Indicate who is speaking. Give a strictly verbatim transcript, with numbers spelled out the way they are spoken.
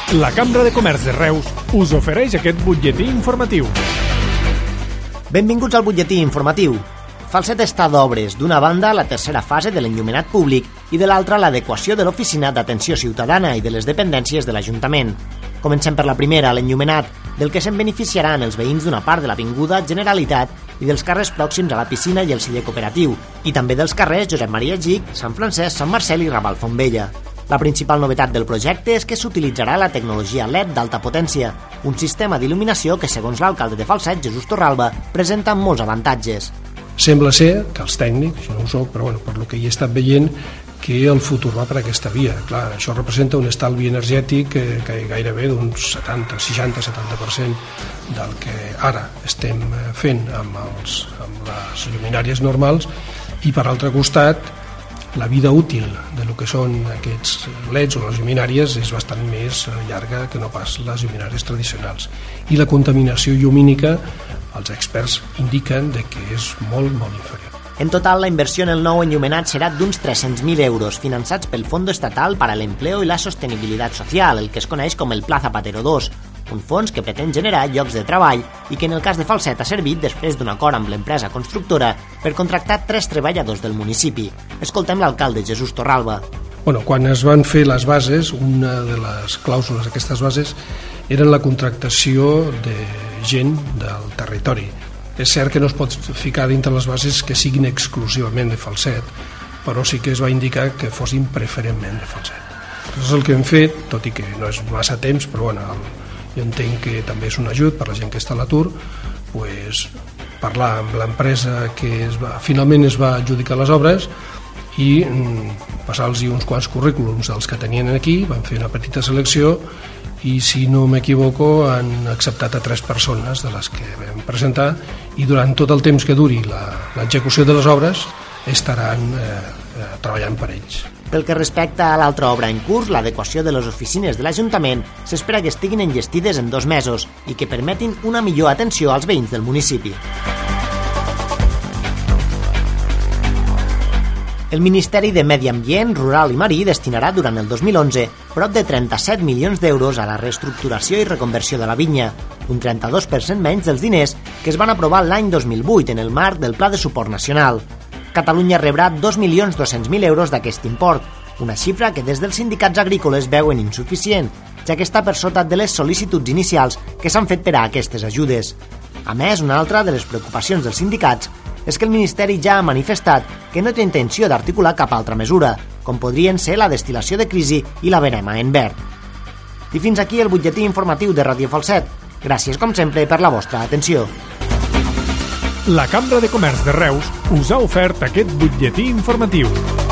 Speaker 1: La Cambra de Comerç de Reus us ofereix aquest butlletí informatiu.
Speaker 2: Benvinguts al butlletí informatiu. Falset està d'obres, d'una banda la tercera fase de l'enllumenat públic i de l'altra l'adequació de l'Oficina d'Atenció Ciutadana i de les dependències de l'Ajuntament. Comencem per la primera, l'enllumenat, del que se'n beneficiaran els veïns d'una part de l'Avinguda Generalitat i dels carrers pròxims a la piscina i el celler cooperatiu, i també dels carrers Josep Maria Gich, Sant Francesc, Sant Marcel i Raval Fontvella. La principal novetat del projecte és que s'utilitzarà la tecnologia L E D d'alta potència, un sistema d'il·luminació que, segons l'alcalde de Falset, Jesús Torralba, presenta molts avantatges.
Speaker 3: Sembla ser que els tècnics, jo no ho soc, però bueno, per lo que hi he estat veient, que el futur va per aquesta via. Clar, això representa un estalvi energètic que, que gairebé d'un setanta, seixanta, setanta per cent del que ara estem fent amb, els, amb les lluminàries normals, i per altre costat la vida útil de lo que són aquests L E Ds o les lluminàries és bastant més llarga que no pas les lluminàries tradicionals. I la contaminació llumínica, els experts indiquen de que és molt, molt inferior.
Speaker 2: En total, la inversió en el nou enllumenat serà d'uns tres-cents mil euros, finançats pel Fondo Estatal para el Empleo y la Sostenibilidad Social, el que es coneix com el Pla Zapatero dos, un fons que pretén generar llocs de treball i que en el cas de Falset ha servit després d'un acord amb l'empresa constructora per contractar tres treballadors del municipi. Escoltem l'alcalde Jesús Torralba.
Speaker 3: Bueno, quan es van fer les bases, una de les clàusules d'aquestes bases era la contractació de gent del territori. És cert que no es pot ficar dintre les bases que siguin exclusivament de Falset, però sí que es va indicar que fossin preferentment de Falset. Això és el que hem fet, tot i que no és massa temps, però bueno, el, jo entenc que també és un ajut per la gent que està a l'atur, pues, parlar amb l'empresa que es va, finalment es va adjudicar les obres i mm, passar-los uns quants currículums dels que tenien aquí, van fer una petita selecció i, si no m'equivoco, han acceptat a tres persones de les que vam presentar, i durant tot el temps que duri l'execució de les obres estaran eh, eh, treballant per ells.
Speaker 2: Pel que respecta a l'altra obra en curs, l'adequació de les oficines de l'Ajuntament, s'espera que estiguin enllestides en dos mesos i que permetin una millor atenció als veïns del municipi. El Ministeri de Medi Ambient, Rural i Marí destinarà durant el dos mil onze prop de trenta-set milions d'euros a la reestructuració i reconversió de la vinya, un trenta-dos per cent menys dels diners que es van aprovar l'any dos mil vuit en el marc del Pla de Suport Nacional. Catalunya rebrà dos milions dos-cents mil euros d'aquest import, una xifra que des dels sindicats agrícoles veuen insuficient, ja que està per sota de les sol·licituds inicials que s'han fet per a aquestes ajudes. A més, una altra de les preocupacions dels sindicats és que el Ministeri ja ha manifestat que no té intenció d'articular cap altra mesura, com podrien ser la destil·lació de crisi i la verema en verd. I fins aquí el butlletí informatiu de Ràdio Falset. Gràcies, com sempre, per la vostra atenció.
Speaker 1: La Cambra de Comerç de Reus us ha ofert aquest butlletí informatiu.